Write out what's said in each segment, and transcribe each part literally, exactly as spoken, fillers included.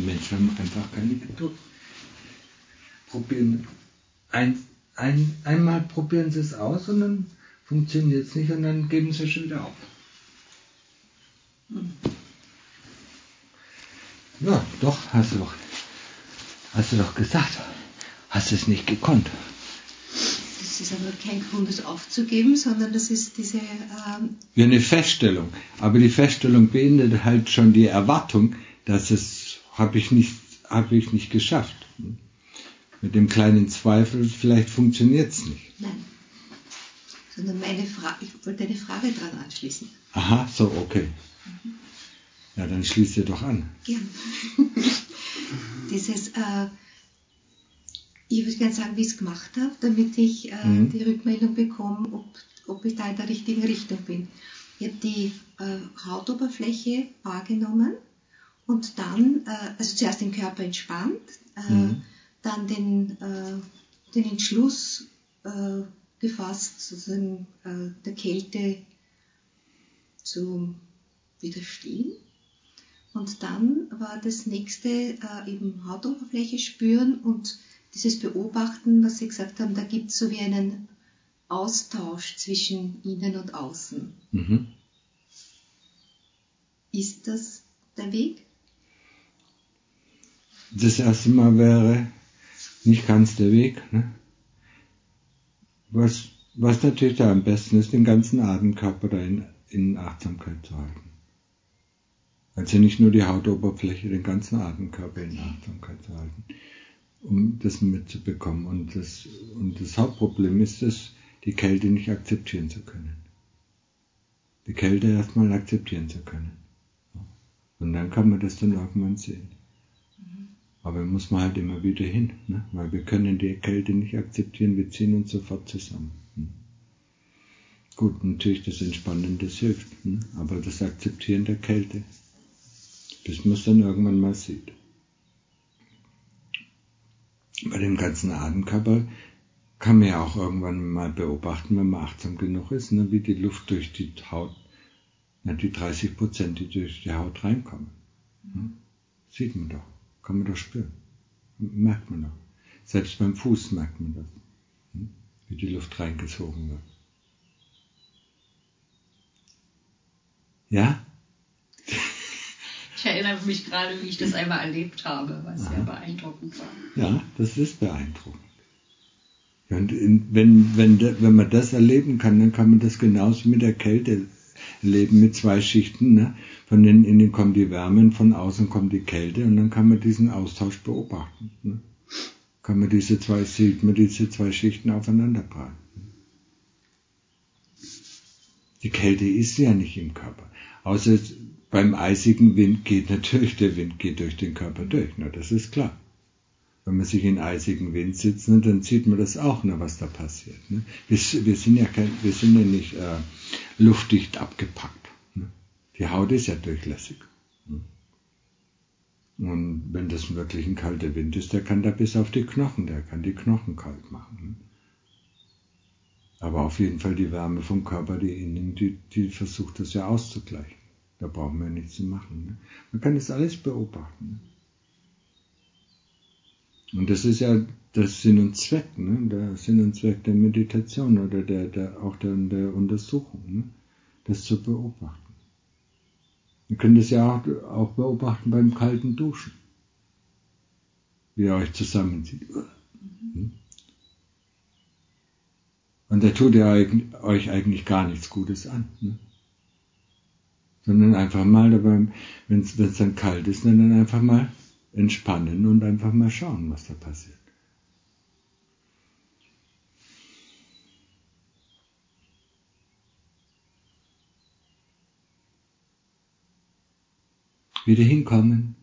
Menschen haben einfach keine Geduld. Probieren ein, ein, einmal probieren sie es aus und dann funktioniert es nicht und dann geben sie schon wieder auf. Ja, doch, hast du doch, hast du doch gesagt. Hast du es nicht gekonnt. Das ist aber kein Grund, es aufzugeben, sondern das ist diese... Ähm ja, eine Feststellung. Aber die Feststellung beinhaltet halt schon die Erwartung, dass es, habe ich nicht, habe ich nicht geschafft. Mit dem kleinen Zweifel, vielleicht funktioniert es nicht. Nein. Sondern meine Frage, ich wollte eine Frage dran anschließen. Aha, so, okay. Mhm. Ja, dann schließ dir doch an. Gern. Dieses, äh, ich würde gerne sagen, wie ich es gemacht habe, damit ich äh, mhm. die Rückmeldung bekomme, ob, ob ich da in der richtigen Richtung bin. Ich habe die äh, Hautoberfläche wahrgenommen und dann, äh, also zuerst den Körper entspannt, äh, mhm. dann den, äh, den Entschluss äh, gefasst, sozusagen äh, der Kälte zu widerstehen. Und dann war das nächste äh, eben Hautoberfläche spüren und dieses Beobachten, was Sie gesagt haben, da gibt es so wie einen Austausch zwischen innen und außen. Mhm. Ist das der Weg? Das erste Mal wäre nicht ganz der Weg. Ne? Was, was natürlich da am besten ist, den ganzen Atemkörper da in, in Achtsamkeit zu halten. Also nicht nur die Hautoberfläche, den ganzen Atemkörper in Achtsamkeit zu halten, um das mitzubekommen. Und das, und das Hauptproblem ist es, die Kälte nicht akzeptieren zu können. Die Kälte erstmal akzeptieren zu können. Und dann kann man das dann irgendwann sehen. Aber da muss man halt immer wieder hin, ne? Weil wir können die Kälte nicht akzeptieren, wir ziehen uns sofort zusammen. Hm? Gut, natürlich das Entspannen, das hilft, hm? Aber das Akzeptieren der Kälte, bis man es dann irgendwann mal sieht. Bei dem ganzen Atemkörper kann man ja auch irgendwann mal beobachten, wenn man achtsam genug ist, ne, wie die Luft durch die Haut, na, die dreißig Prozent, die durch die Haut reinkommen. Hm? Sieht man doch, kann man doch spüren. Merkt man doch. Selbst beim Fuß merkt man das, hm? Wie die Luft reingezogen wird. Ja? Ich erinnere mich gerade, wie ich das einmal erlebt habe, was Aha. sehr beeindruckend war. Ja, das ist beeindruckend. Ja, und in, wenn, wenn, wenn man das erleben kann, dann kann man das genauso mit der Kälte erleben, mit zwei Schichten. Ne? Von den, innen kommt die Wärme und von außen kommt die Kälte und dann kann man diesen Austausch beobachten. Ne? Kann man diese zwei, sieht man diese zwei Schichten aufeinanderprallen. Die Kälte ist ja nicht im Körper. Außer beim eisigen Wind geht natürlich, der Wind geht durch den Körper durch, ne? Das ist klar. Wenn man sich in eisigen Wind sitzt, ne, dann sieht man das auch, ne, was da passiert. Ne? Wir, wir, sind ja kein, wir sind ja nicht äh, luftdicht abgepackt. Ne? Die Haut ist ja durchlässig. Ne? Und wenn das wirklich ein kalter Wind ist, der kann da bis auf die Knochen, der kann die Knochen kalt machen. Ne? Aber auf jeden Fall die Wärme vom Körper, die innen, die, die versucht das ja auszugleichen. Da brauchen wir nichts zu machen. Ne? Man kann das alles beobachten. Ne? Und das ist ja das Sinn und Zweck, ne? Der Sinn und Zweck der Meditation oder der, der, auch der, der Untersuchung, ne? Das zu beobachten. Wir können das ja auch, auch beobachten beim kalten Duschen, wie ihr euch zusammenzieht. Mhm. Und da tut ihr euch eigentlich gar nichts Gutes an. Ne? Sondern einfach mal dabei, wenn es dann kalt ist, dann einfach mal entspannen und einfach mal schauen, was da passiert. Wieder hinkommen.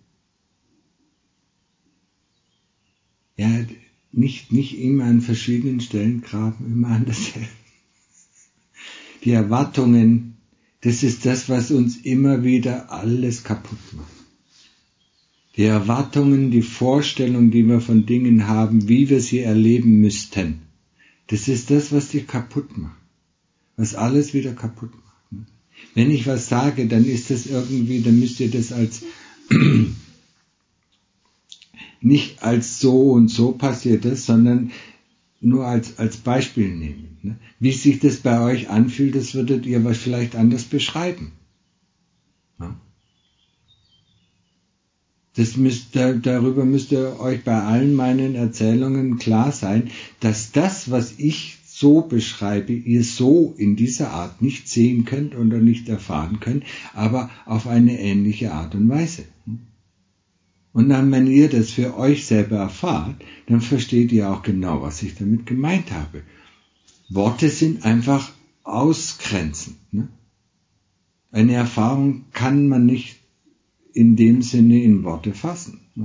Ja, nicht, nicht immer an verschiedenen Stellen graben, immer an derselben. Die Erwartungen, das ist das, was uns immer wieder alles kaputt macht. Die Erwartungen, die Vorstellung, die wir von Dingen haben, wie wir sie erleben müssten, das ist das, was dich kaputt macht. Was alles wieder kaputt macht. Wenn ich was sage, dann ist das irgendwie, dann müsst ihr das als, nicht als so und so passiert ist, sondern nur als, als Beispiel nehmen. Ne? Wie sich das bei euch anfühlt, das würdet ihr was vielleicht anders beschreiben. Ja? Das müsst, darüber müsst ihr euch bei allen meinen Erzählungen klar sein, dass das, was ich so beschreibe, ihr so in dieser Art nicht sehen könnt oder nicht erfahren könnt, aber auf eine ähnliche Art und Weise. Und dann, wenn ihr das für euch selber erfahrt, dann versteht ihr auch genau, was ich damit gemeint habe. Worte sind einfach ausgrenzend. Ne? Eine Erfahrung kann man nicht in dem Sinne in Worte fassen. Ne?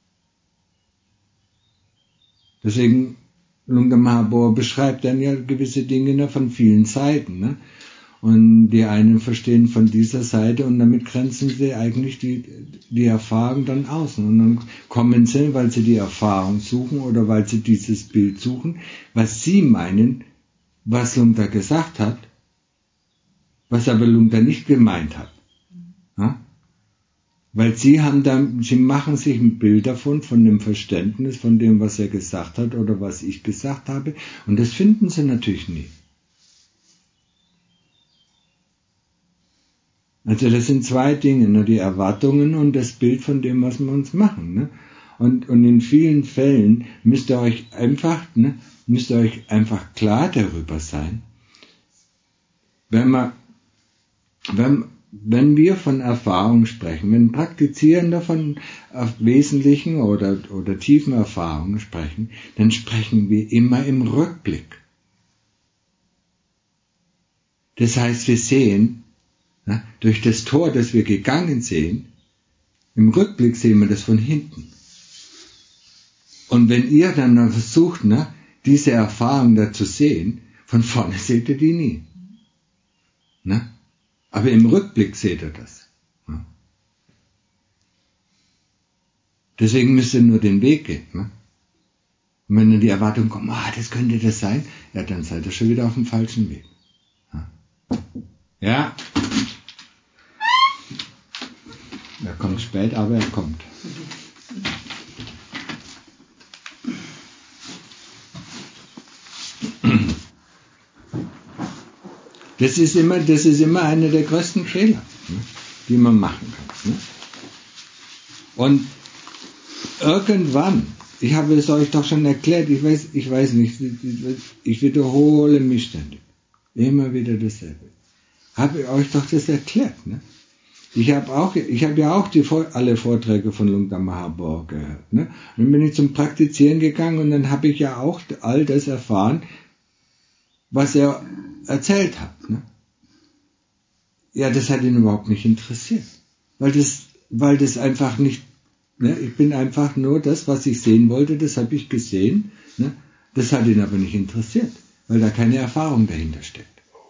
Deswegen, Lungta Mahabodhi beschreibt dann ja gewisse Dinge von vielen Seiten. Ne? Und die einen verstehen von dieser Seite und damit grenzen sie eigentlich die, die Erfahrung dann aus. Und dann kommen sie, weil sie die Erfahrung suchen oder weil sie dieses Bild suchen, was sie meinen, was Lungta gesagt hat, was aber Lungta nicht gemeint hat. Ja? Weil sie haben dann, sie machen sich ein Bild davon, von dem Verständnis, von dem, was er gesagt hat oder was ich gesagt habe. Und das finden sie natürlich nie. Also das sind zwei Dinge, ne? Die Erwartungen und das Bild von dem, was wir uns machen. Ne? Und, und in vielen Fällen müsst ihr euch einfach, ne, müsst ihr euch einfach klar darüber sein, wenn man, wenn, wenn wir von Erfahrung sprechen, wenn Praktizierende von wesentlichen oder, oder tiefen Erfahrungen sprechen, dann sprechen wir immer im Rückblick. Das heißt, wir sehen, ja, durch das Tor, das wir gegangen sehen, im Rückblick sehen wir das von hinten. Und wenn ihr dann versucht, ne, diese Erfahrung da zu sehen, von vorne seht ihr die nie. Ne? Aber im Rückblick seht ihr das. Ne? Deswegen müsst ihr nur den Weg gehen. Ne? Und wenn dann die Erwartung kommt, ah, das könnte das sein, ja, dann seid ihr schon wieder auf dem falschen Weg. Ja. Ja. Er kommt spät, aber er kommt. Das ist immer, das ist immer einer der größten Fehler, ne, die man machen kann. Ne? Und irgendwann, ich habe es euch doch schon erklärt, ich weiß, ich weiß nicht, ich wiederhole mich ständig. Immer wieder dasselbe. Habe ich euch doch das erklärt, ne? Ich habe auch, ich habe ja auch die, alle Vorträge von Lungta Mahabodhi gehört. Ne? Und dann bin ich zum Praktizieren gegangen und dann habe ich ja auch all das erfahren, was er erzählt hat. Ne? Ja, das hat ihn überhaupt nicht interessiert. Weil das, weil das einfach nicht, ne? Ich bin einfach nur das, was ich sehen wollte, das habe ich gesehen. Ne? Das hat ihn aber nicht interessiert, weil da keine Erfahrung dahinter steckt.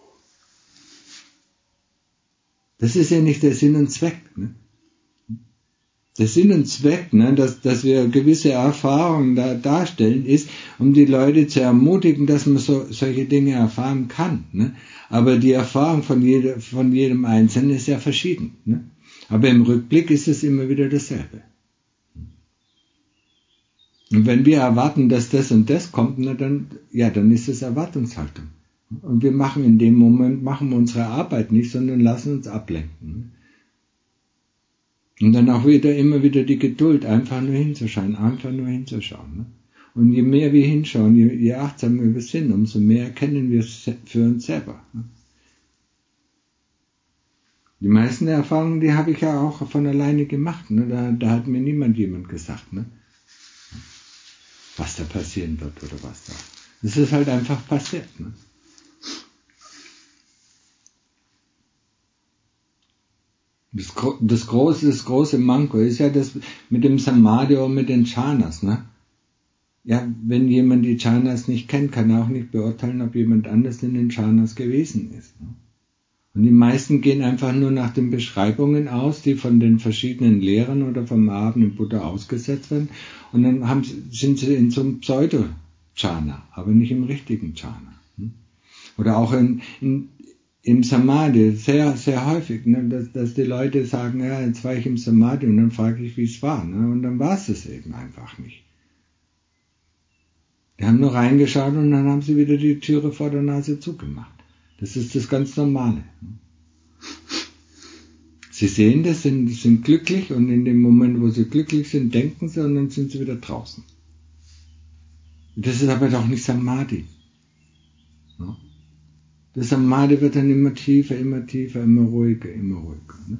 Das ist ja nicht der Sinn und Zweck. Ne? Der Sinn und Zweck, ne, dass, dass wir gewisse Erfahrungen da darstellen, ist, um die Leute zu ermutigen, dass man so, solche Dinge erfahren kann. Ne? Aber die Erfahrung von, jede, von jedem Einzelnen ist ja verschieden. Ne? Aber im Rückblick ist es immer wieder dasselbe. Und wenn wir erwarten, dass das und das kommt, na dann, ja, dann ist es Erwartungshaltung. Und wir machen in dem Moment, machen wir unsere Arbeit nicht, sondern lassen uns ablenken. Und dann auch wieder, immer wieder die Geduld, einfach nur hinzuschauen, einfach nur hinzuschauen. Und je mehr wir hinschauen, je, je achtsamer wir sind, umso mehr erkennen wir es für uns selber. Die meisten Erfahrungen, die habe ich ja auch von alleine gemacht. Da, da hat mir niemand jemand gesagt, was da passieren wird oder was da. Das ist halt einfach passiert. Das, das, große, das große Manko ist ja das mit dem Samadhi und mit den Jhanas. Ne? Ja, wenn jemand die Jhanas nicht kennt, kann er auch nicht beurteilen, ob jemand anders in den Jhanas gewesen ist. Ne? Und die meisten gehen einfach nur nach den Beschreibungen aus, die von den verschiedenen Lehrern oder vom Abend Buddha ausgesetzt werden. Und dann haben, sind sie in so einem Pseudo-Jhana, aber nicht im richtigen Jhana. Oder auch in, in im Samadhi, sehr, sehr häufig, ne, dass, dass die Leute sagen, ja, jetzt war ich im Samadhi und dann frage ich, wie es war. Ne, und dann war es es eben einfach nicht. Die haben nur reingeschaut und dann haben sie wieder die Türe vor der Nase zugemacht. Das ist das ganz Normale. Sie sehen das, sind, sind glücklich und in dem Moment, wo sie glücklich sind, denken sie und dann sind sie wieder draußen. Das ist aber doch nicht Samadhi. Ja? Das Samadhi wird dann immer tiefer, immer tiefer, immer ruhiger, immer ruhiger. Ne?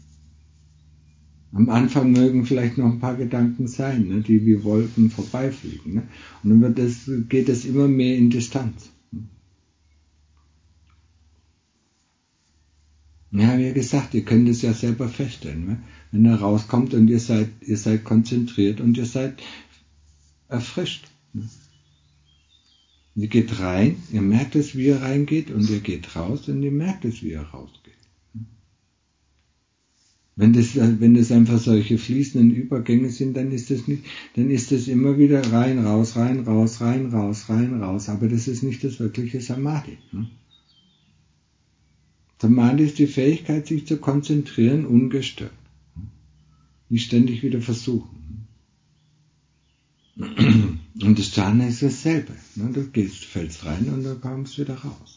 Am Anfang mögen vielleicht noch ein paar Gedanken sein, ne, die wie Wolken vorbeifliegen. Ne? Und dann wird das, geht es immer mehr in Distanz. Ja, wie gesagt, ihr könnt es ja selber feststellen. Ne? Wenn er rauskommt und ihr seid, ihr seid konzentriert und ihr seid erfrischt. Ne? Ihr geht rein, ihr merkt es, wie ihr reingeht, und ihr geht raus und ihr merkt es, wie ihr rausgeht. Wenn das, wenn das einfach solche fließenden Übergänge sind, dann ist das nicht, dann ist das immer wieder rein, raus, rein, raus, rein, raus, rein, raus. Aber das ist nicht das wirkliche Samadhi. Samadhi ist die Fähigkeit, sich zu konzentrieren, ungestört. Nicht ständig wieder versuchen. Und das Jhana ist dasselbe. Du gehst, fällst rein und dann kommst du wieder raus.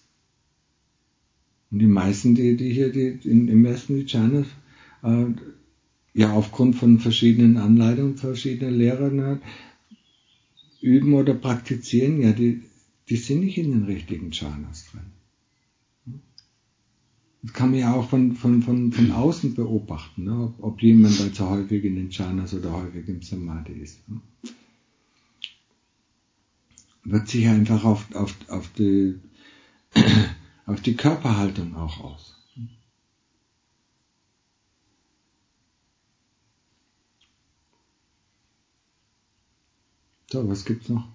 Und die meisten, die, die hier die, in, im ersten die Jhanas äh, ja aufgrund von verschiedenen Anleitungen, verschiedenen Lehrern äh, üben oder praktizieren, ja, die, die sind nicht in den richtigen Jhanas drin. Das kann man ja auch von, von, von, von außen beobachten, ne, ob, ob jemand also häufig in den Jhanas oder häufig im Samadhi ist. Ne. Wirkt sich einfach auf, auf, auf, die, auf die Körperhaltung auch aus. So, was gibt's noch?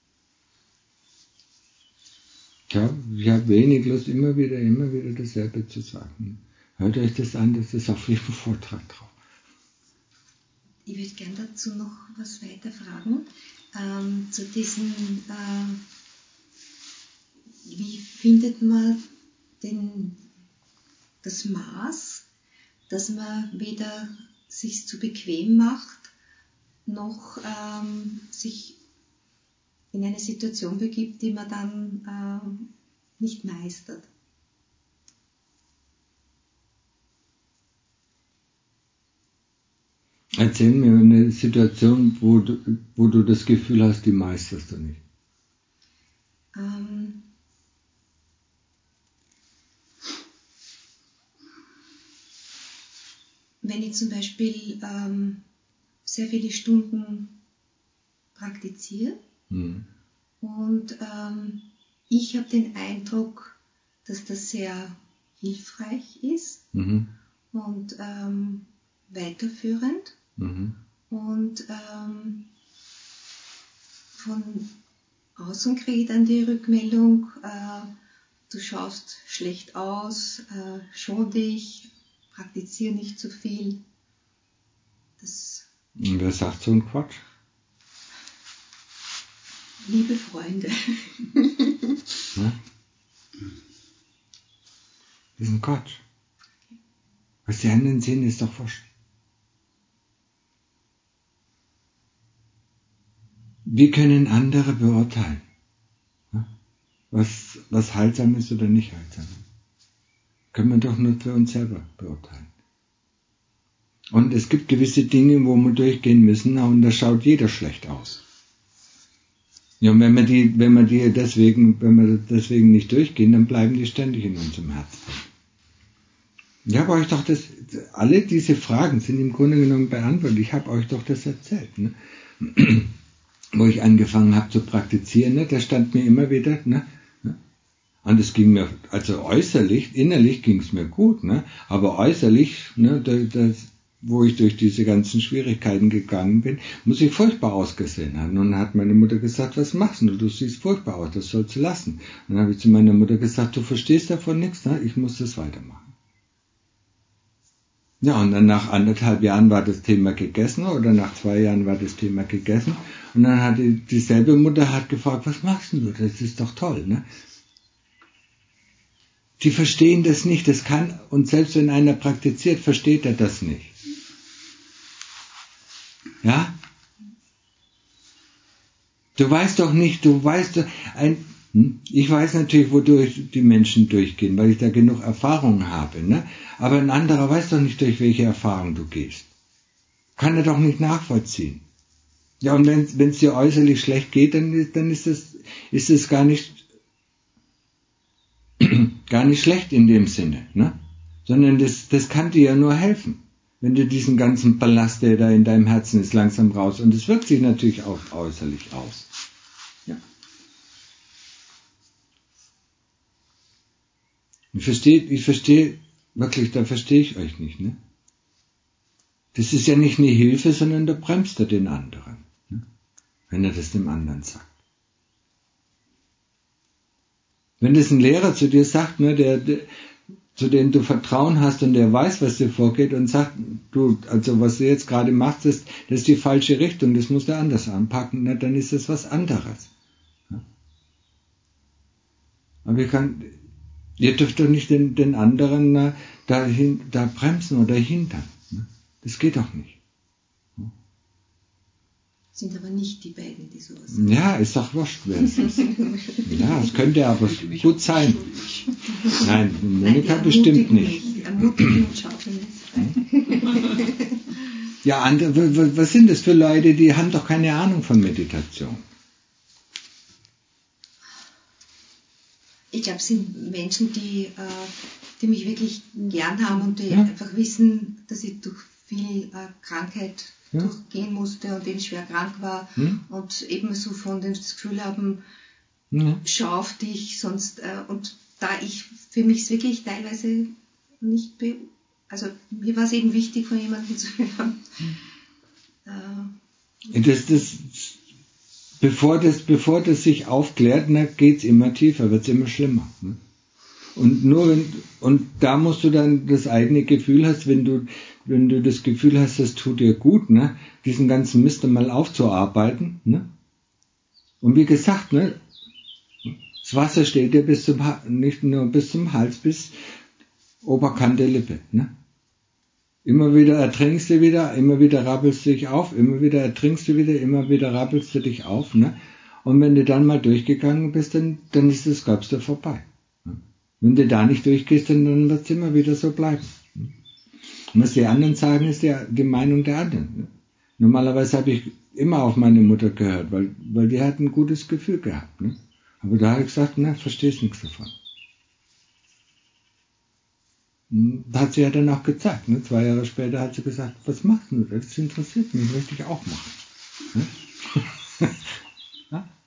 Ja, ich habe wenig Lust, immer wieder, immer wieder dasselbe zu sagen. Hört euch das an, das ist auf jedem Vortrag drauf. Ich würde gerne dazu noch was weiter fragen. Ähm, zu diesem, äh, wie findet man den, das Maß, dass man weder sich zu bequem macht, noch ähm, sich in eine Situation begibt, die man dann ähm, nicht meistert. Erzähl mir eine Situation, wo du, wo du das Gefühl hast, die meisterst du nicht. Ähm, wenn ich zum Beispiel ähm, sehr viele Stunden praktiziere, mhm. und ähm, ich habe den Eindruck, dass das sehr hilfreich ist, mhm. und ähm, weiterführend, mhm. und ähm, von außen kriege ich dann die Rückmeldung, äh, du schaust schlecht aus, äh, schon dich, praktiziere nicht zu viel. Das und wer sagt so einen Quatsch? Liebe Freunde. Ja? Das ist ein Quatsch. Was die anderen sehen, ist doch wurscht. Wir können andere beurteilen, was, was heilsam ist oder nicht heilsam ist. Können wir doch nur für uns selber beurteilen. Und es gibt gewisse Dinge, wo wir durchgehen müssen, und da schaut jeder schlecht aus. Ja, und wenn wir die, wenn wir die deswegen, wenn wir deswegen nicht durchgehen, dann bleiben die ständig in unserem Herzen. Ich habe euch doch das, alle diese Fragen sind im Grunde genommen beantwortet. Ich habe euch doch das erzählt, ne? Wo ich angefangen habe zu praktizieren, ne? Da stand mir immer wieder, ne? Und es ging mir, also äußerlich, innerlich ging es mir gut, ne? Aber äußerlich, ne, das, wo ich durch diese ganzen Schwierigkeiten gegangen bin, muss ich furchtbar ausgesehen haben. Und dann hat meine Mutter gesagt, was machst du? Du siehst furchtbar aus, das sollst du lassen. Und dann habe ich zu meiner Mutter gesagt, du verstehst davon nichts, ne? Ich muss das weitermachen. Ja, und dann nach anderthalb Jahren war das Thema gegessen, oder nach zwei Jahren war das Thema gegessen. Und dann hat die, dieselbe Mutter hat gefragt, was machst du? Das ist doch toll, ne? die verstehen das nicht, das kann, und selbst wenn einer praktiziert, versteht er das nicht. Ja? Du weißt doch nicht, du weißt, ein, ich weiß natürlich, wodurch die Menschen durchgehen, weil ich da genug Erfahrung habe, ne? Aber ein anderer weiß doch nicht, durch welche Erfahrung du gehst. Kann er doch nicht nachvollziehen. Ja, und wenn es dir äußerlich schlecht geht, dann, dann ist es ist es gar nicht gar nicht schlecht in dem Sinne, ne? Sondern das, das kann dir ja nur helfen, wenn du diesen ganzen Ballast, der da in deinem Herzen ist, langsam raus. Und es wirkt sich natürlich auch äußerlich aus. Ja. Ich verstehe, ich verstehe, wirklich, da verstehe ich euch nicht, ne? Das ist ja nicht eine Hilfe, sondern da bremst er den anderen, ne? Wenn er das dem anderen sagt. Wenn das ein Lehrer zu dir sagt, ne, der, der, zu dem du Vertrauen hast und der weiß, was dir vorgeht und sagt, du, also was du jetzt gerade machst, das, das ist die falsche Richtung, das musst du anders anpacken, ne, dann ist das was anderes. Ja? Aber ihr, kann, ihr dürft doch nicht den, den anderen na, dahin, da bremsen oder hindern. Ne? Das geht doch nicht. Sind aber nicht die beiden, die sowas sagen. Ja, ist doch wurscht, wer es ist. Ja, es könnte aber gut sein. Nein, Monika Nein, bestimmt nicht. Ermutigen und schaufeln nicht. Ja, andere, was sind das für Leute, die haben doch keine Ahnung von Meditation? Ich glaube, es sind Menschen, die, äh, die mich wirklich gern haben und die ja. einfach wissen, dass ich durch viel äh, Krankheit ja. durchgehen musste und eben schwer krank war hm? und eben so von dem das Gefühl haben, ja. schau auf dich, sonst äh, und da ich für mich wirklich teilweise nicht be also mir war es eben wichtig, von jemandem zu hören. Hm. Äh, das, das, bevor das, bevor das sich aufklärt, na, geht's immer tiefer, wird's immer schlimmer. Ne? Und nur wenn, und da musst du dann das eigene Gefühl hast, wenn du, wenn du das Gefühl hast, das tut dir gut, ne, diesen ganzen Mist mal aufzuarbeiten, ne? Und wie gesagt, ne, das Wasser steht dir bis zum, nicht nur bis zum Hals, bis Oberkante Lippe, ne? Immer wieder ertrinkst du wieder, immer wieder rappelst du dich auf, immer wieder ertrinkst du wieder, immer wieder rappelst du dich auf, ne? Und wenn du dann mal durchgegangen bist, dann, dann ist das Gröbste vorbei. Wenn du da nicht durchgehst, dann wird es immer wieder so bleiben. Und was die anderen sagen, ist ja die Meinung der anderen. Normalerweise habe ich immer auf meine Mutter gehört, weil, weil die hat ein gutes Gefühl gehabt. Ne? Aber da habe ich gesagt, na, verstehst nichts davon. Da hat sie ja dann auch gezeigt. Ne? Zwei Jahre später hat sie gesagt, was machst du? Das interessiert mich, möchte ich auch machen. Ne? Ja?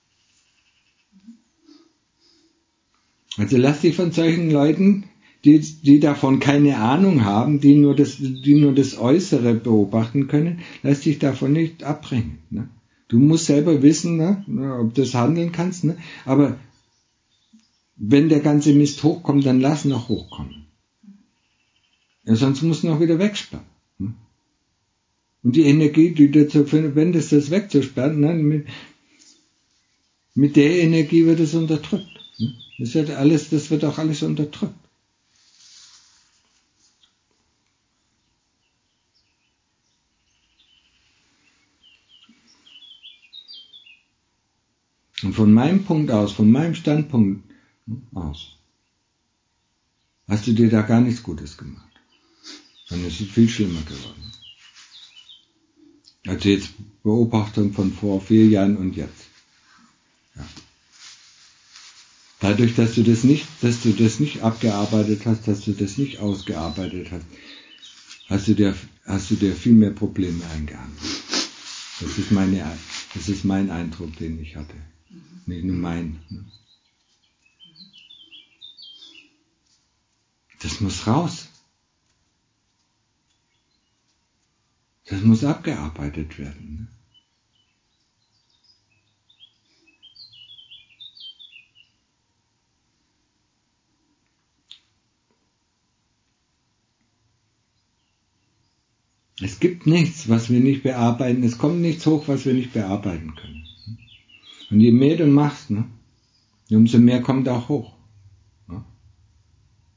Also lass dich von solchen Leuten, die, die davon keine Ahnung haben, die nur das, die nur das Äußere beobachten können, lass dich davon nicht abbringen. Ne? Du musst selber wissen, ne, ob du das handeln kannst, ne? Aber wenn der ganze Mist hochkommt, dann lass ihn noch hochkommen. Ja, sonst musst du ihn auch wieder wegsperren. Ne? Und die Energie, die dazu verwendest, das wegzusperren, ne, mit, mit der Energie wird es unterdrückt. Ne? Das wird alles, das wird auch alles unterdrückt. Und von meinem Punkt aus, von meinem Standpunkt aus, hast du dir da gar nichts Gutes gemacht. Dann ist es viel schlimmer geworden. Also jetzt Beobachtung von vor vier Jahren und jetzt. Ja. Dadurch, dass du das nicht, dass du das nicht abgearbeitet hast, dass du das nicht ausgearbeitet hast, hast du dir, hast du dir viel mehr Probleme eingehandelt. Das ist meine, das ist mein Eindruck, den ich hatte. Nicht nur mein. Ne? Das muss raus. Das muss abgearbeitet werden. Ne? Es gibt nichts, was wir nicht bearbeiten. Es kommt nichts hoch, was wir nicht bearbeiten können. Und je mehr du machst, ne, umso mehr kommt auch hoch. Ne?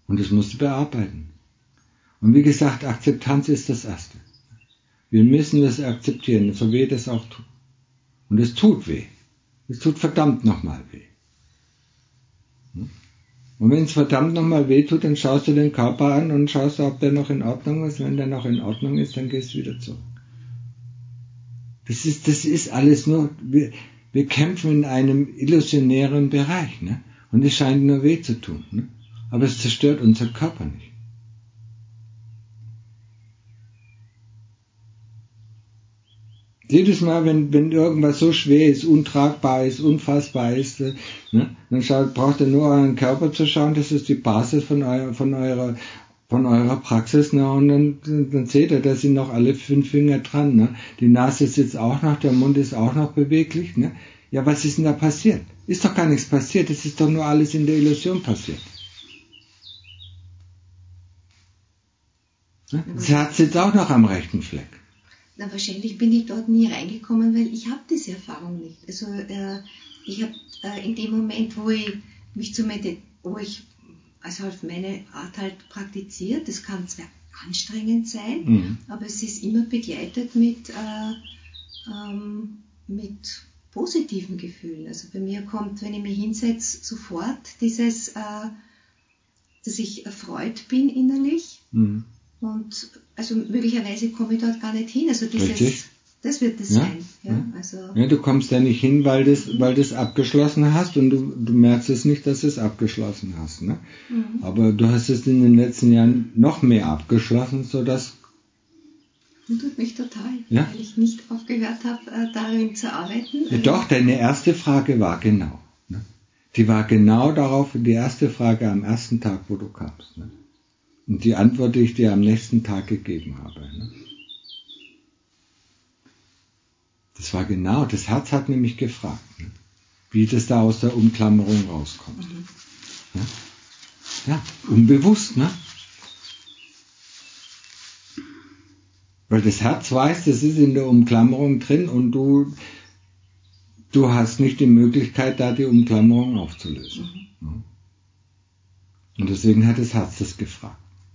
Und das musst du bearbeiten. Und wie gesagt, Akzeptanz ist das Erste. Wir müssen das akzeptieren, so weh das auch tut. Und es tut weh. Es tut verdammt nochmal weh. Und wenn es verdammt nochmal weh tut, dann schaust du den Körper an und schaust, ob der noch in Ordnung ist. Wenn der noch in Ordnung ist, dann gehst du wieder zurück. Das ist, das ist alles nur, wir, wir kämpfen in einem illusionären Bereich, ne? Und es scheint nur weh zu tun, ne? Aber es zerstört unseren Körper nicht. Jedes Mal, wenn, wenn irgendwas so schwer ist, untragbar ist, unfassbar ist, ne, dann schaut, braucht ihr nur euren Körper zu schauen, das ist die Basis von, euer, von, eurer, von eurer Praxis, ne, und dann, dann seht ihr, da sind noch alle fünf Finger dran. Ne. Die Nase sitzt auch noch, der Mund ist auch noch beweglich. Ne. Ja, was ist denn da passiert? Ist doch gar nichts passiert, es ist doch nur alles in der Illusion passiert. Ne. Das Herz sitzt auch noch am rechten Fleck. Na, wahrscheinlich bin ich dort nie reingekommen, weil ich habe diese Erfahrung nicht. Also äh, ich habe äh, in dem Moment, wo ich mich zu medit- wo ich also auf meine Art halt praktiziert, das kann zwar anstrengend sein, mhm. aber es ist immer begleitet mit, äh, ähm, mit positiven Gefühlen. Also bei mir kommt, wenn ich mich hinsetze, sofort dieses, äh, dass ich erfreut bin innerlich. Mhm. Und also möglicherweise komme ich dort gar nicht hin. Also dieses, Richtig. Das wird es ja? sein. Ja, also ja, du kommst da nicht hin, weil das, weil das abgeschlossen hast und du, du merkst es nicht, dass du es abgeschlossen hast. Ne? Mhm. Aber du hast es in den letzten Jahren noch mehr abgeschlossen, sodass... Das tut mich total, ja? weil ich nicht aufgehört habe, darin zu arbeiten. Ja, doch, deine erste Frage war genau. Ne? Die war genau darauf, die erste Frage am ersten Tag, wo du kamst. Ne? Und die Antwort, die ich dir am nächsten Tag gegeben habe. Ne? Das war genau, das Herz hat nämlich gefragt, ne? Wie das da aus der Umklammerung rauskommt. Mhm. Ja? Ja, unbewusst, ne? Weil das Herz weiß, das ist in der Umklammerung drin und du, du hast nicht die Möglichkeit, da die Umklammerung aufzulösen. Mhm. Ja? Und deswegen hat das Herz das gefragt.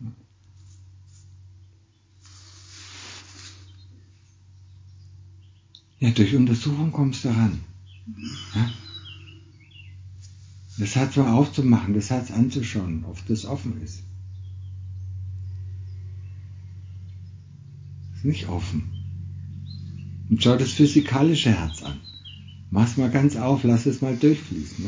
Ja, durch Untersuchung kommst du ran. Ja? Das Herz mal aufzumachen, das Herz anzuschauen, ob das offen ist. Ist nicht offen. Und schau das physikalische Herz an. Mach's mal ganz auf, lass es mal durchfließen. Ne?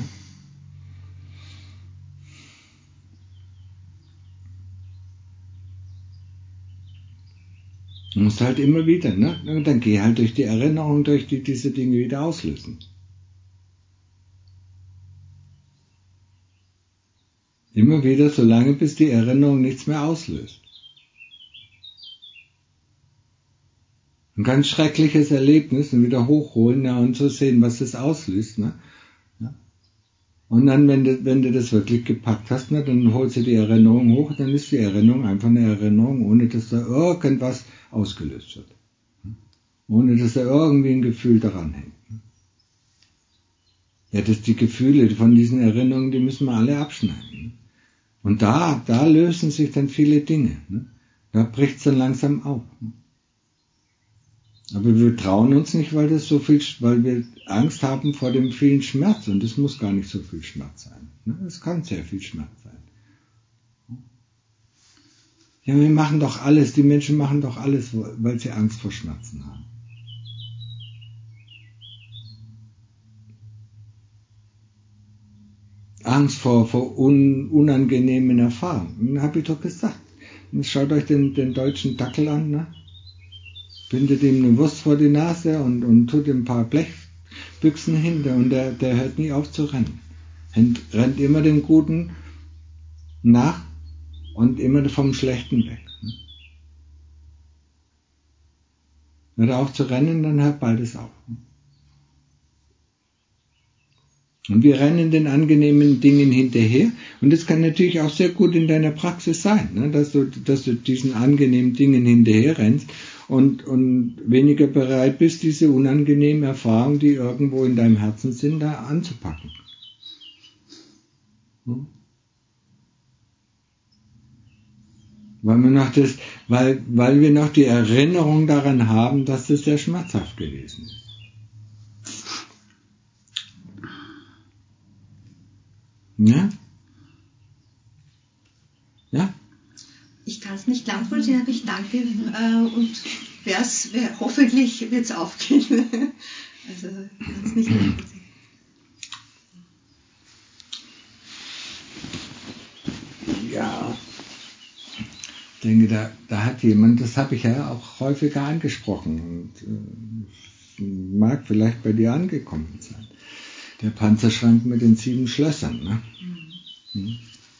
Du musst halt immer wieder, ne? Und dann geh halt durch die Erinnerung, durch die diese Dinge wieder auslösen. Immer wieder, solange bis die Erinnerung nichts mehr auslöst. Ein ganz schreckliches Erlebnis und wieder hochholen, ja, und so sehen, was das auslöst. Ne? Ja. Und dann, wenn du, wenn du das wirklich gepackt hast, ne, dann holst du die Erinnerung hoch, dann ist die Erinnerung einfach eine Erinnerung, ohne dass da irgendwas ausgelöst wird. Ohne dass da irgendwie ein Gefühl daran hängt. Ja, dass die Gefühle von diesen Erinnerungen, die müssen wir alle abschneiden. Und da, da lösen sich dann viele Dinge. Ne? Da bricht es dann langsam auf. Aber wir trauen uns nicht, weil das so viel, weil wir Angst haben vor dem vielen Schmerz. Und es muss gar nicht so viel Schmerz sein. Ne? Es kann sehr viel Schmerz sein. Ja, wir machen doch alles, die Menschen machen doch alles, weil sie Angst vor Schmerzen haben. Angst vor, vor un, unangenehmen Erfahrungen, habe ich doch gesagt. Und schaut euch den, den deutschen Dackel an, ne? Bindet ihm eine Wurst vor die Nase und, und tut ihm ein paar Blechbüchsen hinter und der, der hört nie auf zu rennen. Und rennt immer dem Guten nach und immer vom Schlechten weg. Hört er auf zu rennen, dann hört beides auf. Und wir rennen den angenehmen Dingen hinterher. Und das kann natürlich auch sehr gut in deiner Praxis sein, ne? dass du, dass du diesen angenehmen Dingen hinterher rennst und, und weniger bereit bist, diese unangenehmen Erfahrungen, die irgendwo in deinem Herzen sind, da anzupacken. Hm? Weil wir noch das, weil, weil wir noch die Erinnerung daran haben, dass das sehr schmerzhaft gewesen ist. Ja? Ja? Ich kann es nicht nachvollziehen, aber ich danke äh, und wer's, wer, hoffentlich wird es aufgehen. Also ich kann es nicht nachvollziehen. Ja. Ich denke, da, da hat jemand, das habe ich ja auch häufiger angesprochen und äh, mag vielleicht bei dir angekommen sein. Der Panzerschrank mit den sieben Schlössern, ne? Mhm. Hm.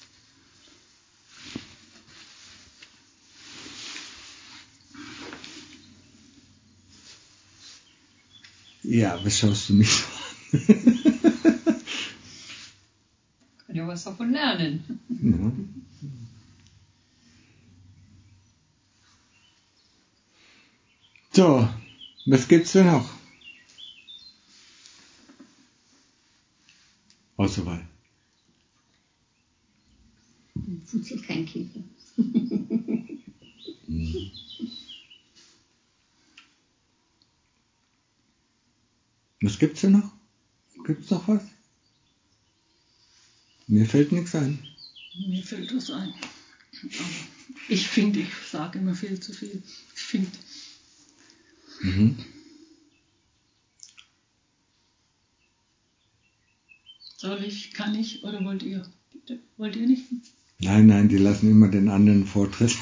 Ja, was schaust du mich so an? Kann ja was davon lernen. Ja. So, was gibt's denn noch? Außer Wahl. Fuzel kein Käfer. Mhm. Was gibt's denn noch? Gibt's noch was? Mir fällt nichts ein. Mir fällt was ein. Aber ich finde, ich sage immer viel zu viel. Ich finde. Mhm. Soll ich, kann ich oder wollt ihr? Bitte? Wollt ihr nicht? Nein, nein, die lassen immer den anderen Vortritt.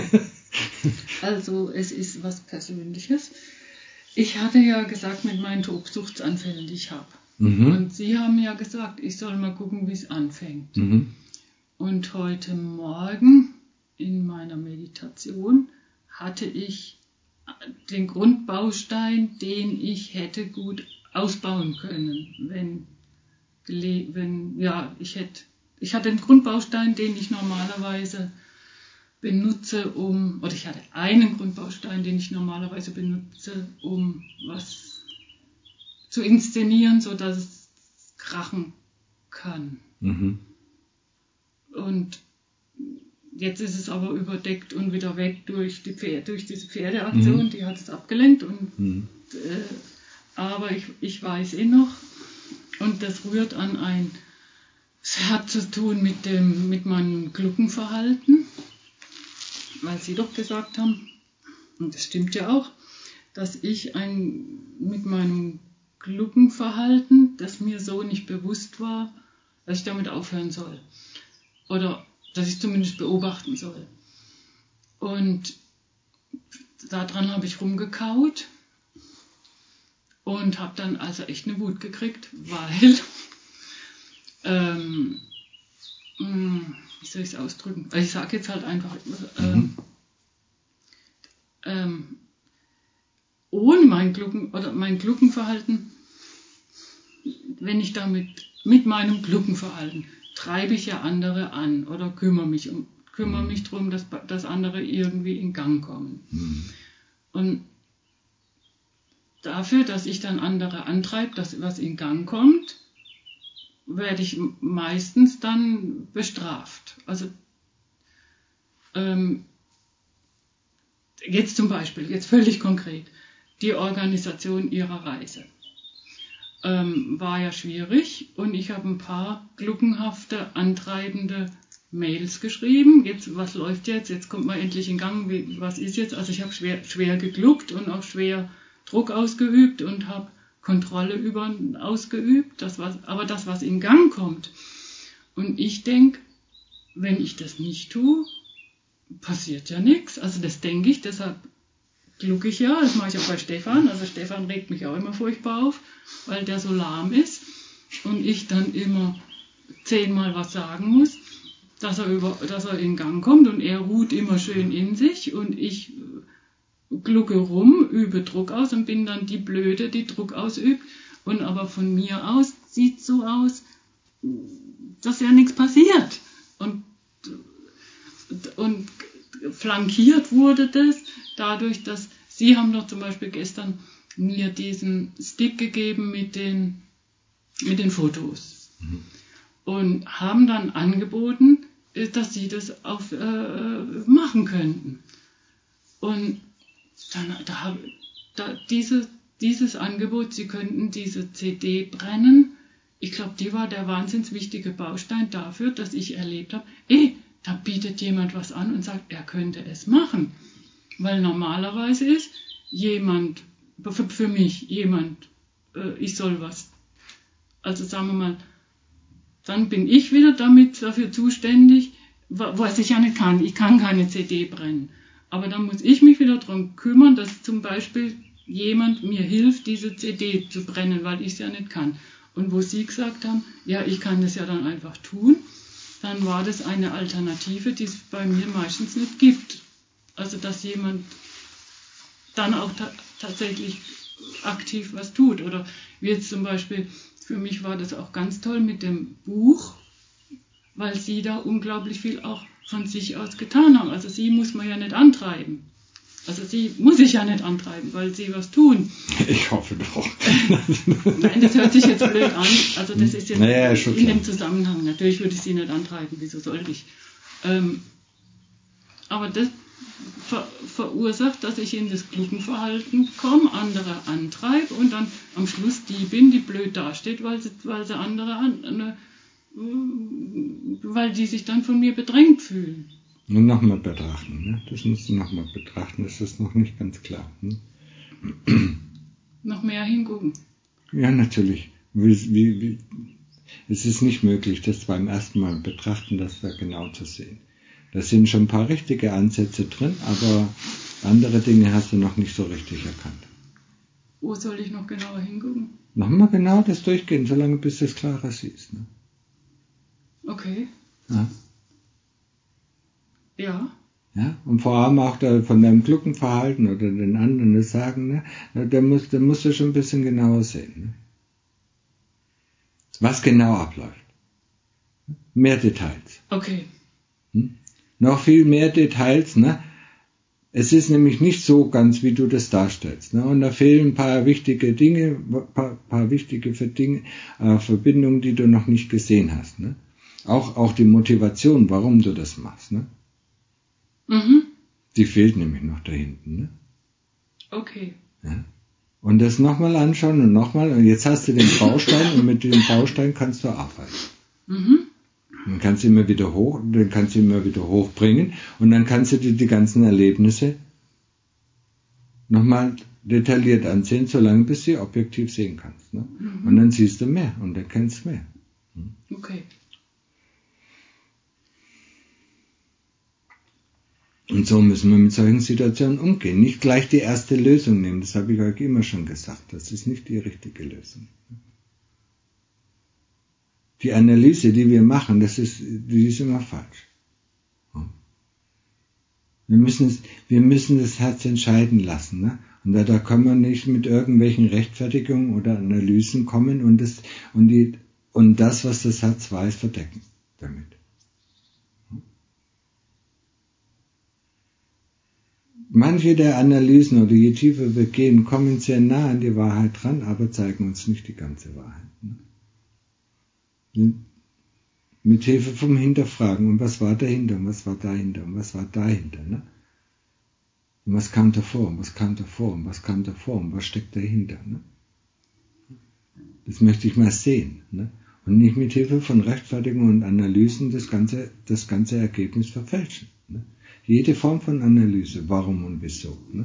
Also es ist was Persönliches. Ich hatte ja gesagt mit meinen Tobsuchtsanfällen, die ich habe. Mhm. Und Sie haben ja gesagt, ich soll mal gucken, wie es anfängt. Mhm. Und heute Morgen in meiner Meditation hatte ich den Grundbaustein, den ich hätte gut ausbauen können, wenn, wenn ja, ich hätte, ich hatte den Grundbaustein, den ich normalerweise benutze, um, oder ich hatte einen Grundbaustein, den ich normalerweise benutze, um was zu inszenieren, sodass es krachen kann. Mhm. Und jetzt ist es aber überdeckt und wieder weg durch, die Pferde, durch diese Pferdeaktion, Mhm. die hat es abgelenkt. Und, Mhm. äh, aber ich, ich weiß eh noch, und das rührt an ein, es hat zu tun mit, dem, mit meinem Gluckenverhalten, weil Sie doch gesagt haben, und das stimmt ja auch, dass ich ein, mit meinem Gluckenverhalten, das mir so nicht bewusst war, dass ich damit aufhören soll. Oder dass ich zumindest beobachten soll. Und daran habe ich rumgekaut und habe dann also echt eine Wut gekriegt, weil, ähm, wie soll ich es ausdrücken? Also ich sage jetzt halt einfach, ähm, Mhm. ähm, ohne mein Glucken oder mein Gluckenverhalten, wenn ich damit mit meinem Gluckenverhalten treibe ich ja andere an oder kümmere mich um kümmere mich darum, dass, dass andere irgendwie in Gang kommen. Mhm. Und dafür, dass ich dann andere antreibe, dass was in Gang kommt, werde ich meistens dann bestraft. Also ähm, jetzt zum Beispiel, jetzt völlig konkret, die Organisation ihrer Reise. Ähm, war ja schwierig und ich habe ein paar gluckenhafte, antreibende Mails geschrieben. Jetzt, was läuft jetzt? Jetzt kommt man endlich in Gang. Wie, was ist jetzt? Also ich habe schwer, schwer gegluckt und auch schwer Druck ausgeübt und habe Kontrolle über ausgeübt. Das was, aber das, was in Gang kommt. Und ich denke, wenn ich das nicht tue, passiert ja nichts. Also das denke ich, deshalb glucke ich ja. Das mache ich auch bei Stefan. Also Stefan regt mich auch immer furchtbar auf, weil der so lahm ist und ich dann immer zehnmal was sagen muss, dass er, über, dass er in Gang kommt und er ruht immer schön in sich und ich glucke rum, übe Druck aus und bin dann die Blöde, die Druck ausübt und aber von mir aus sieht so aus, dass ja nichts passiert und, und flankiert wurde das dadurch, dass Sie haben doch zum Beispiel gestern mir diesen Stick gegeben mit den, mit den Fotos. Mhm. Und haben dann angeboten, dass sie das auf, äh, machen könnten. Und dann da, da, diese, dieses Angebot, sie könnten diese C D brennen, ich glaube, die war der wahnsinnig wichtige Baustein dafür, dass ich erlebt habe, eh, da bietet jemand was an und sagt, er könnte es machen. Weil normalerweise ist jemand, für, für mich jemand, äh, ich soll was, also sagen wir mal, dann bin ich wieder damit dafür zuständig, was ich ja nicht kann. Ich kann keine C D brennen. Aber dann muss ich mich wieder darum kümmern, dass zum Beispiel jemand mir hilft, diese C D zu brennen, weil ich es ja nicht kann. Und wo Sie gesagt haben, ja, ich kann das ja dann einfach tun, dann war das eine Alternative, die es bei mir meistens nicht gibt. Also dass jemand dann auch ta- tatsächlich aktiv was tut. Oder wie jetzt zum Beispiel, für mich war das auch ganz toll mit dem Buch, weil Sie da unglaublich viel auch von sich aus getan haben. Also Sie muss man ja nicht antreiben. Also Sie muss ich ja nicht antreiben, weil Sie was tun. Ich hoffe doch. Nein, das hört sich jetzt blöd an. Also das ist jetzt naja, in klar. dem Zusammenhang. Natürlich würde ich Sie nicht antreiben, wieso sollte ich? Ähm, aber das ver- verursacht, dass ich in das Gluckenverhalten komme, andere antreibe und dann am Schluss die bin, die blöd dasteht, weil sie, weil sie andere an, eine, weil die sich dann von mir bedrängt fühlen. Nur nochmal betrachten, ne? Das musst du nochmal betrachten, das ist noch nicht ganz klar. Ne? Noch mehr hingucken. Ja, natürlich. Wie, wie, wie, es ist nicht möglich, das beim ersten Mal betrachten, das da genau zu sehen. Da sind schon ein paar richtige Ansätze drin, aber andere Dinge hast du noch nicht so richtig erkannt. Wo soll ich noch genauer hingucken? Nochmal genau das durchgehen, solange bis du es klarer siehst. Ne? Okay. Ja. Ja. Ja, und vor allem auch da von deinem Gluckenverhalten oder den anderen das sagen, ne, da musst, da musst du schon ein bisschen genauer sehen. Ne? Was genau abläuft. Mehr Details. Okay. Hm? Noch viel mehr Details, ne? Es ist nämlich nicht so ganz, wie du das darstellst. Ne? Und da fehlen ein paar wichtige Dinge, ein paar, paar wichtige Dinge, äh, Verbindungen, die du noch nicht gesehen hast. Ne? Auch, auch die Motivation, warum du das machst. Ne? Mhm. Die fehlt nämlich noch da hinten. Ne? Okay. Ja? Und das nochmal anschauen und nochmal. Und jetzt hast du den Baustein und mit dem Baustein kannst du arbeiten. Mhm. Dann kannst du immer wieder hoch, dann kannst du immer wieder hochbringen und dann kannst du dir die ganzen Erlebnisse nochmal detailliert ansehen, solange bis du sie objektiv sehen kannst. Ne? Mhm. Und dann siehst du mehr und dann kennst du mehr. Hm? Okay. Und so müssen wir mit solchen Situationen umgehen. Nicht gleich die erste Lösung nehmen, das habe ich euch immer schon gesagt. Das ist nicht die richtige Lösung. Die Analyse, die wir machen, das ist, die ist immer falsch. Wir müssen es, wir müssen das Herz entscheiden lassen. Ne? Und da, da kann man nicht mit irgendwelchen Rechtfertigungen oder Analysen kommen und das, und die, und das, was das Herz weiß, verdecken damit. Manche der Analysen oder je tiefer wir gehen, kommen sehr nah an die Wahrheit dran, aber zeigen uns nicht die ganze Wahrheit. Ne? Mit Hilfe vom Hinterfragen. Und was war dahinter? Und was war dahinter? Und was war dahinter? Ne? Und was kam davor? Und was kam davor? Und was kam davor? Und was steckt dahinter? Ne? Das möchte ich mal sehen. Ne? Und nicht mit Hilfe von Rechtfertigungen und Analysen das ganze, das ganze Ergebnis verfälschen. Ne? Jede Form von Analyse, warum und wieso, ne?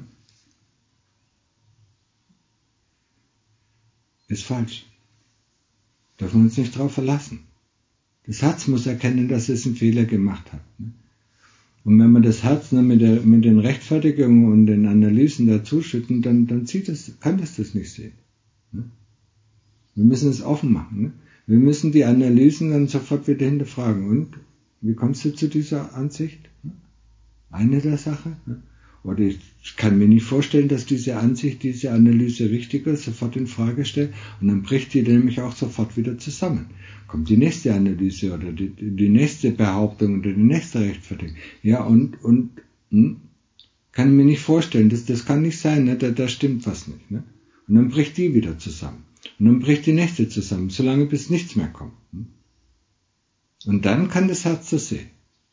ist falsch. Dürfen wir uns nicht darauf verlassen. Das Herz muss erkennen, dass es einen Fehler gemacht hat. Ne? Und wenn wir das Herz ne, mit, der, mit den Rechtfertigungen und den Analysen dazuschütten, dann, dann sieht es, kann es das nicht sehen. Ne? Wir müssen es offen machen. Ne? Wir müssen die Analysen dann sofort wieder hinterfragen. Und wie kommst du zu dieser Ansicht? Ne? Eine der Sache. Ne? Oder ich kann mir nicht vorstellen, dass diese Ansicht, diese Analyse richtig ist, sofort in Frage stellt und dann bricht die nämlich auch sofort wieder zusammen. Kommt die nächste Analyse oder die, die nächste Behauptung oder die nächste Rechtfertigung. Ja, und, und hm, kann mir nicht vorstellen, das, das kann nicht sein, ne? da, da stimmt was nicht. Ne? Und dann bricht die wieder zusammen. Und dann bricht die nächste zusammen, solange bis nichts mehr kommt. Hm? Und dann kann das Herz das sehen.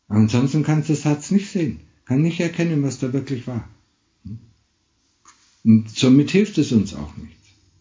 Aber ansonsten kannst du den Satz nicht sehen, kann nicht erkennen, was da wirklich war. Und somit hilft es uns auch nichts.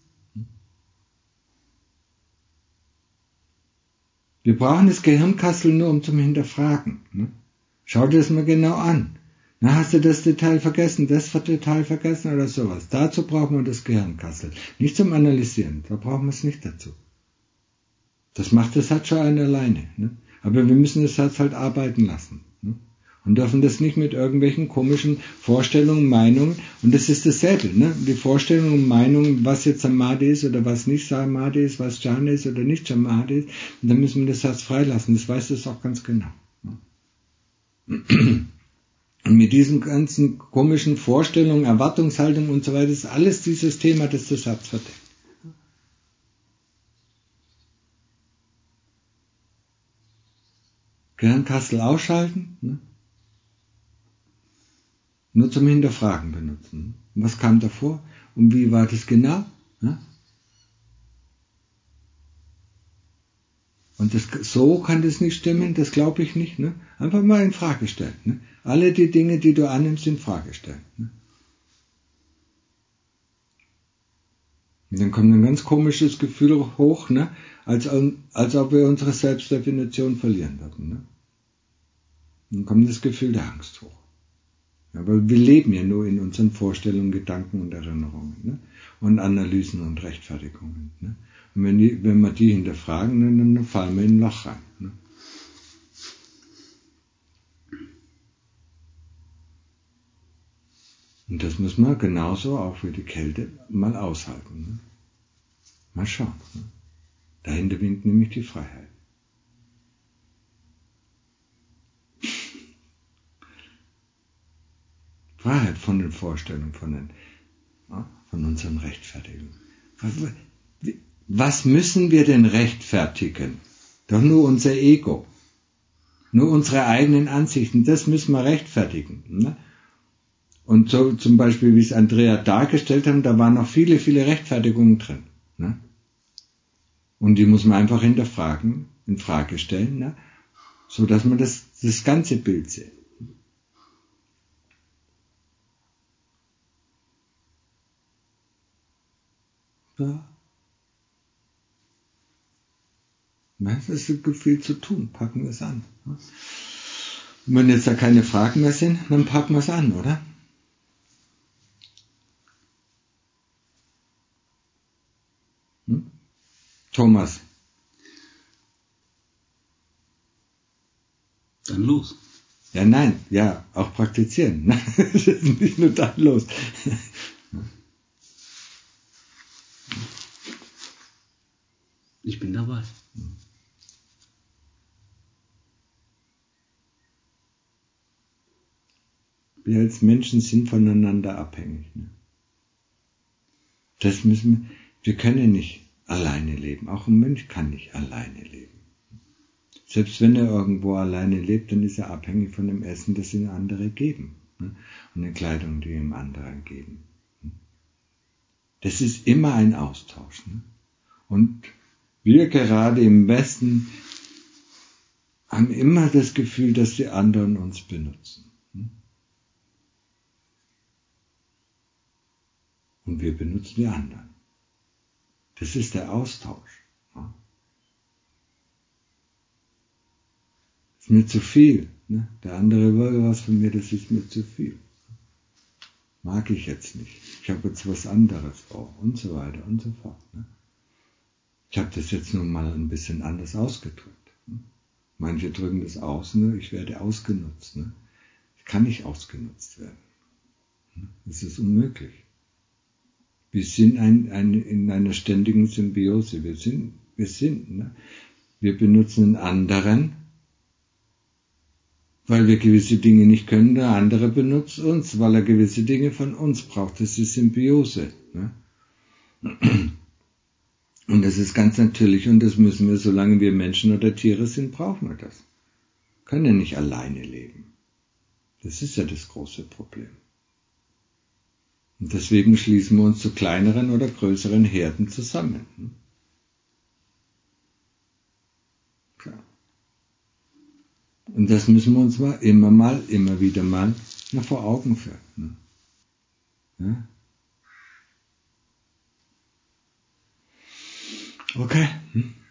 Wir brauchen das Gehirnkastel nur, um zum Hinterfragen. Schau dir das mal genau an. Na, hast du das Detail vergessen, das Detail vergessen oder sowas? Dazu brauchen wir das Gehirnkastel. Nicht zum Analysieren, da brauchen wir es nicht dazu. Das macht das Herz schon ein alleine. Ne? Aber wir müssen das Herz halt arbeiten lassen. Ne? Und dürfen das nicht mit irgendwelchen komischen Vorstellungen, Meinungen, und das ist dasselbe. Ne? Die Vorstellungen und Meinungen, was jetzt Samadhi ist oder was nicht Samadhi ist, was Jhana ist oder nicht Samadhi ist, und dann müssen wir das Herz freilassen. Das weiß es auch ganz genau. Ne? Und mit diesen ganzen komischen Vorstellungen, Erwartungshaltungen und so weiter ist alles dieses Thema, das das Herz verdeckt. Gehirnkastel ausschalten, ne? Nur zum Hinterfragen benutzen. Und was kam davor? Und wie war das genau? Ne? Und das, so kann das nicht stimmen, das glaube ich nicht. Ne? Einfach mal in Frage stellen. Ne? Alle die Dinge, die du annimmst, in Frage stellen. Ne? Und dann kommt ein ganz komisches Gefühl hoch, ne? als, als ob wir unsere Selbstdefinition verlieren würden. Ne? Dann kommt das Gefühl der Angst hoch. Aber wir leben ja nur in unseren Vorstellungen, Gedanken und Erinnerungen, ne? Und Analysen und Rechtfertigungen. Ne? Und wenn, die, wenn wir die hinterfragen, dann, dann fallen wir in ein Loch rein. Ne? Und das muss man genauso auch wie die Kälte mal aushalten. Ne? Mal schauen. Ne? Dahinter winkt nämlich die Freiheit. Freiheit von den Vorstellungen, von, den, von unseren Rechtfertigungen. Was müssen wir denn rechtfertigen? Doch nur unser Ego. Nur unsere eigenen Ansichten, das müssen wir rechtfertigen. Ne? Und so zum Beispiel, wie es Andrea dargestellt hat, da waren noch viele, viele Rechtfertigungen drin. Ne? Und die muss man einfach hinterfragen, in Frage stellen, ne? So dass man das, das ganze Bild sieht. Ja. Das ist so viel zu tun, packen wir es an. Und wenn jetzt da keine Fragen mehr sind, dann packen wir es an, oder? Hm? Thomas. Dann los. Ja, nein, ja, auch praktizieren. Nicht nur dann los. Ich bin dabei. Wir als Menschen sind voneinander abhängig. Ne? Das müssen wir, wir können nicht alleine leben. Auch ein Mensch kann nicht alleine leben. Selbst wenn er irgendwo alleine lebt, dann ist er abhängig von dem Essen, das ihm andere geben. Ne? Und der Kleidung, die ihm andere geben. Das ist immer ein Austausch. Ne? Und wir gerade im Westen haben immer das Gefühl, dass die anderen uns benutzen. Und wir benutzen die anderen. Das ist der Austausch. Das ist mir zu viel. Der andere will was von mir, das ist mir zu viel. Mag ich jetzt nicht. Ich habe jetzt was anderes vor und so weiter und so fort. Ich habe das jetzt nun mal ein bisschen anders ausgedrückt. Manche drücken das aus, ne? Ich werde ausgenutzt. Ne? Ich kann nicht ausgenutzt werden. Das ist unmöglich. Wir sind ein, ein, in einer ständigen Symbiose. Wir sind, wir sind, ne? Wir benutzen einen anderen, weil wir gewisse Dinge nicht können. Der andere benutzt uns, weil er gewisse Dinge von uns braucht. Das ist Symbiose. Ne? Und das ist ganz natürlich und das müssen wir, solange wir Menschen oder Tiere sind, brauchen wir das. Können ja nicht alleine leben. Das ist ja das große Problem. Und deswegen schließen wir uns zu kleineren oder größeren Herden zusammen. Klar. Und das müssen wir uns mal immer mal, immer wieder mal ja, vor Augen führen. Ne? Ja? Okay. Hm?